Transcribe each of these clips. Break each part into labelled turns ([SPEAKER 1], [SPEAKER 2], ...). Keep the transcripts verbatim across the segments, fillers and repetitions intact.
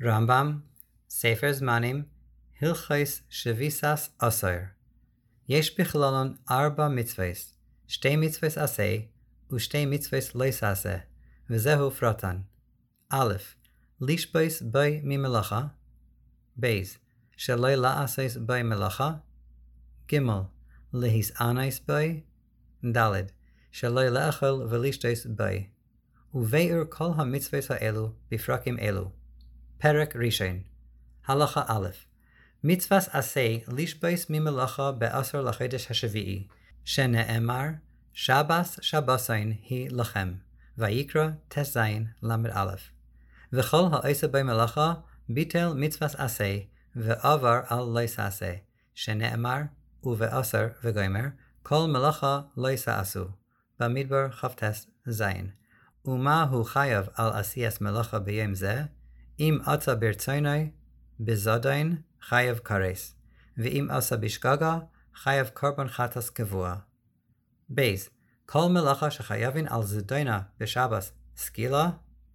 [SPEAKER 1] רמב"ם, ספר זמנים, הלכות שביסס עשר. יש בכללן ארבע מצוות, שתי מצוות עשה ושתי מצוות לא תעשה, וזהו פרטן. א', לשבוס בי ממלאכה, ב', שלא לעשות בי מלאכה, ג', להסענס בי, ד', שלא לאכול ולשתות בי. ובאר כל המצוות האלו בפרקים אלו. פרק ראשון. הלכה א', מצוות עשה לשבוס ממלאכה בעשר לחודש השביעי, שנאמר, שבס שבסין היא לכם, ויקרא ט"ז למד א'. וכל העושה במלאכה ביטל מצוות עשה, ועבר על לא תעשה, שנאמר, ובעשר וגומר, כל מלאכה לא תעשו, במדבר כ"ט ז'. ומה הוא חייב על עשיית מלאכה ביום זה? אם עשה ברצונו, בזדון חייב קרס, ואם עשה בשגגה, חייב קורבן חטאת קבוע. ב', כל מלאכה שחייבין על זדונה בשבס סקילה,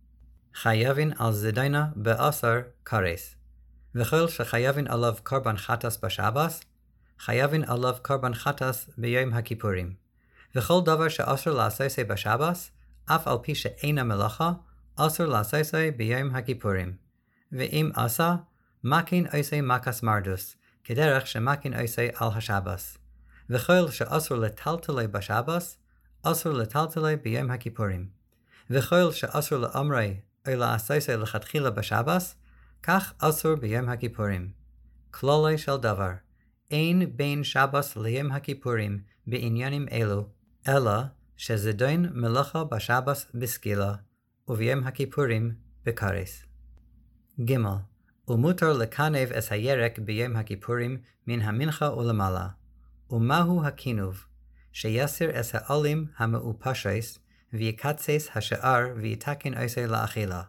[SPEAKER 1] חייבין על זדונה בעשר קרס. וכל שחייבין עליו קורבן חטאת בשבס, חייבין עליו קורבן חטאת ביום הכיפורים. וכל דבר שאסור לעשותו בשבס, אף על פי שאינה מלאכה, אסור לעשותו ביום הכיפורים. ואם עשה, מקין עושה מקס מרדוס, כדרך שמקין עושה על השבס. וכל שאסור לטלטלו בשבס, אסור לטלטלו ביום הכיפורים. וכל שאסור לאמרי או לעשותו לכתחילה בשבס, כך אסור ביום הכיפורים. כללי של דבר, אין בין שבס ליום הכיפורים בעניינים אלו, אלא שזדון מלאכה בשבס בסקילה, וביום הכיפורים בקרס. ג', ומותר לקנב את הירק ביום הכיפורים מן המנחה ולמעלה. ומהו הכינוב? שיסיר את העלים המאופשס, ויקצץ השאר ויתקן עושה לאכילה.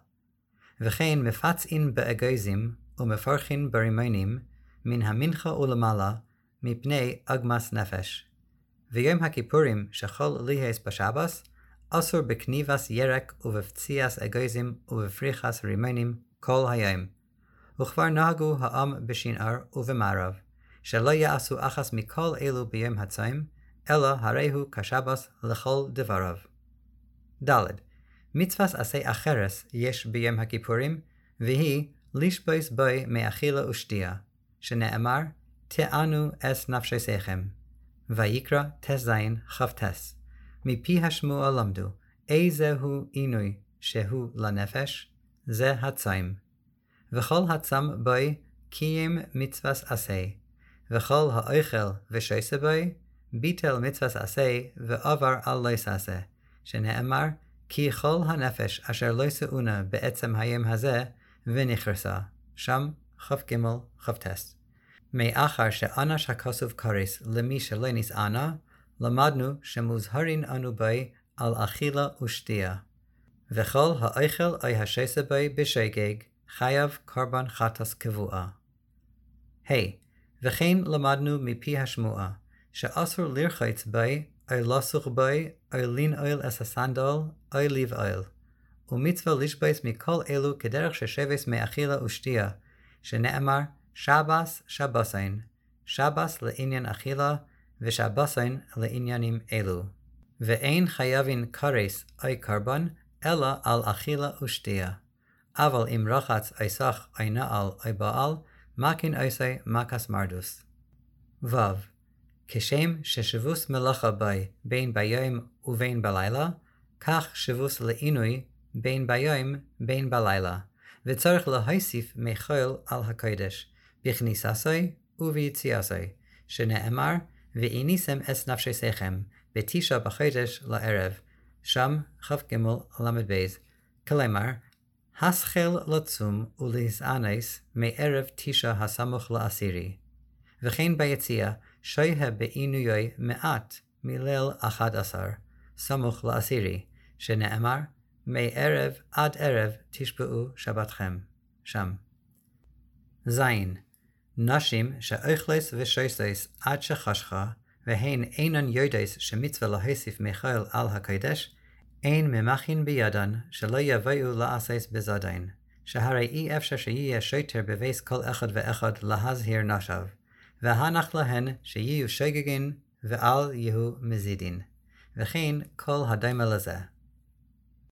[SPEAKER 1] וכן מפצין באגוזים ומפרחין ברימונים מן המנחה ולמעלה, מפני עגמת נפש. ויום הכיפורים שחול ליהס בשבס, אסור בקניבס ירק ובפציעס אגוזים ובפריחס רימונים כל היום. וכבר נהגו העם בשנער ובמערב, שלא יעשו אחס מכל אלו ביום הצום, אלא הרי הוא כשבס לכל דבריו. ד', מצוות עשה אחרס יש ביום הכיפורים, והיא לשבוס בי מאכילה ושתייה, שנאמר, תענו את נפשותיכם. ויקרא ט"ז כ"ט. מפי השמוע למדו, איזהו עינוי שהוא לנפש, זה הצום. וכל הצם בי קיים מצוות עשה, וכל האוכל ושוסה בי, ביטל מצוות עשה ועבר על לא תעשה, שנאמר, כי כל הנפש אשר לא סעונה בעצם היום הזה, ונכרסה, שם כ"ג כ"ט. מאחר שאנש הכסוף קרס למי שלא נסענה, למדנו שמוזהרין אנו בי על אכילה ושתייה. וכל האוכל או השוסה בי בשוגג, חייב קורבן חטאת קבועה. ה', וכן למדנו מפי השמועה, שאסור לרחוץ בי, או לסוך בי, או לנעול את הסנדל, או לבעול. ומצווה לשבוס מכל אלו כדרך ששבס מאכילה ושתייה, שנאמר, שבס שבסין, שבס לעניין אכילה, ושבסין לעניינים אלו. ואין חייבין קרס או קורבן, אלא על אכילה ושתייה. אבל אם רחץ או סח או נעל או בעל, מקין עושה מקס מרדוס. ו', כשם ששבוס מלאכה בי בין ביום ובין בלילה, כך שבוס לעינוי בין ביום בין בלילה, וצריך להוסיף מחול על הקודש, בכניסתו וביציאתו, שנאמר, והניסם את נפשותיכם, בתשעה בחודש לערב, שם כ"ג למד. כלומר, השחל לצום ולהסענס מערב תשעה הסמוך לעשירי. וכן ביציאה, שוהה בעינויי מעט מליל אחד עשר, סמוך לעשירי, שנאמר, מערב עד ערב תשבעו שבתכם, שם. ז', נשים שאוכלס ושוסס עד שחשכה, והן אינן יודעס שמצווה להוסיף מחול על הקודש, אין ממכין בידן שלא יבואו לעשות בזדון, שהרי אי אפשר שיהיה שוטר בבייס כל אחד ואחד להזהיר נשיו, והנח להן שיהיו שוגגין ואל יהיו מזידין, וכן כל הדומה לזה.